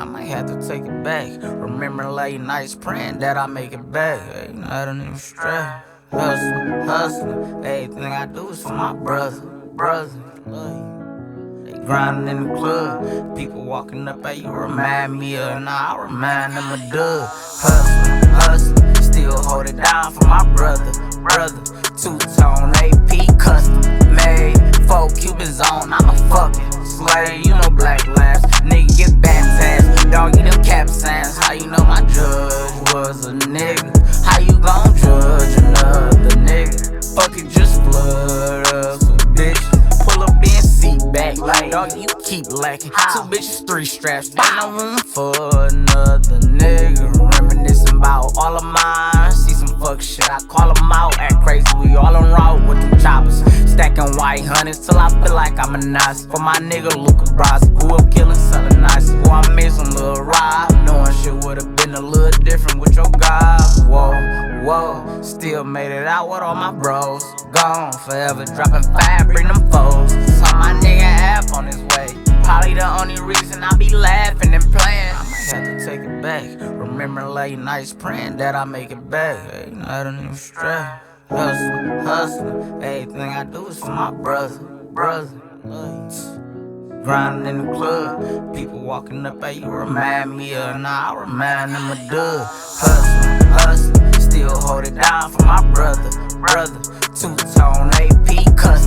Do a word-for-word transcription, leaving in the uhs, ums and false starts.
might have to take it back. Remember late nights praying that I make it back. Hey, I don't even stress. Hustling, hustling. Everything I do is for my brother, brother. They grinding in the club. People walking up, hey, you remind me of, nah, I remind them of Doug. Hustling, hustling. Still hold it down for my brother, brother. Two-tone A P custom made. Four Cubans on, I'm a fucking slave. You know black laughs, nigga get baptized. Don't get them cap signs. How you know my judge was a nigga? How you gon' judge another nigga? Fuck it, just flood us with bitch. Pull up then seat back. Dog, you keep lacking. Two bitches, three straps. Ain't no room for another nigga. Reminiscing about all of mine. See some fuck shit, I call them out. Act crazy, we all on route with them choppers. Stacking white hundreds till I feel like I'm a Nazi. For my nigga Luca Brasi, who up killing, selling nice. Who I made some little ride. Knowing shit would've been a little different with your guy. Whoa, whoa, still made it out with all my bros. Gone forever, dropping five, bring them foes. Saw my nigga half on his way. Probably the only reason I be laughing and playing. I might have to take it back. Remember late nights praying that I make it back. Hey, I don't even stress. Hustling, hustling. Everything I do is for my brother, brother. Grinding in the club. People walking up, hey, you remind me of, nah, I remind them of Doug. Hustling, hustling. Still hold it down for my brother, brother. Two-tone A P custom.